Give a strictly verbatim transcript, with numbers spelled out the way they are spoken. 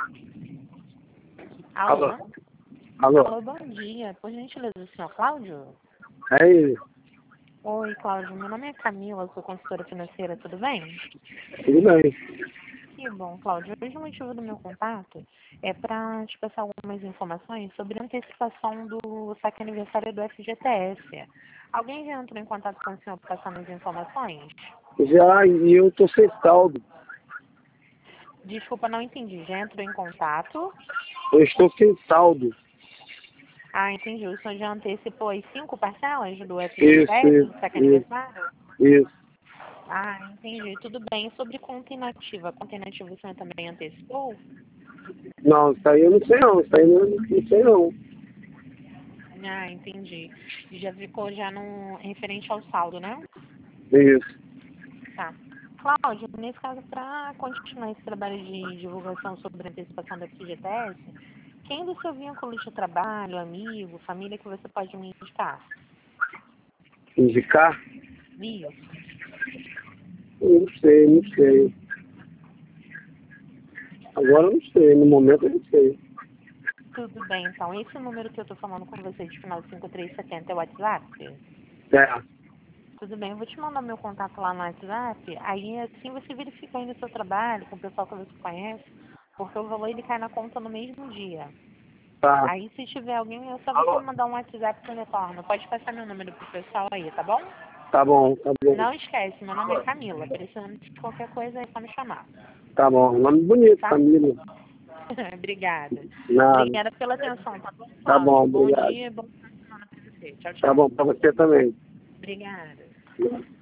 Alô? Alô? Alô? Alô, bom dia. Por gentileza, o senhor Cláudio? É ele. Oi, Cláudio. Meu nome é Camila, sou consultora financeira, tudo bem? Tudo bem. Que bom, Cláudio. Hoje o motivo do meu contato é para te passar algumas informações sobre a antecipação do saque aniversário do F G T S. Alguém já entrou em contato com o senhor para passar as informações? Já, e eu tô sem saldo. Desculpa, não entendi. Já entrou em contato? Eu estou sem saldo. Ah, entendi. O senhor já antecipou as cinco parcelas do Isso, F G T S, isso, do saque isso, aniversário? isso. Ah, entendi. Tudo bem. Sobre conta inativa, conta inativa o senhor também antecipou? Não, isso aí eu não sei não. Isso aí eu não, não sei não. Ah, entendi. Já ficou já no referente ao saldo, né? Isso. Tá. Cláudio, nesse caso, para continuar esse trabalho de divulgação sobre a antecipação da F G T S, quem do seu vínculo de trabalho, amigo, família que você pode me indicar? Indicar? Isso. Eu não sei, não sei. Agora eu não sei. No momento eu não sei. Tudo bem, então. Esse número que eu estou falando com você de final cinco três sete zero é o WhatsApp? É. Tudo bem, eu vou te mandar meu contato lá no WhatsApp, aí assim você verifica aí no seu trabalho, com o pessoal que você conhece, porque o valor ele cai na conta no mesmo dia. Tá. Aí se tiver alguém, é só você mandar um WhatsApp que eu retorno. Pode passar meu número pro pessoal aí, tá bom? Tá bom, tá bom. Não esquece, meu nome é Camila, precisando de qualquer coisa é só me chamar, Tá bom. Nome bonito, tá? família. Obrigada. Nada. Obrigada pela atenção, tá bom, Tá bom, Cláudio? Bom obrigado. dia, bom final de semana pra você. Tchau, Tá tchau. bom pra você também. Obrigada.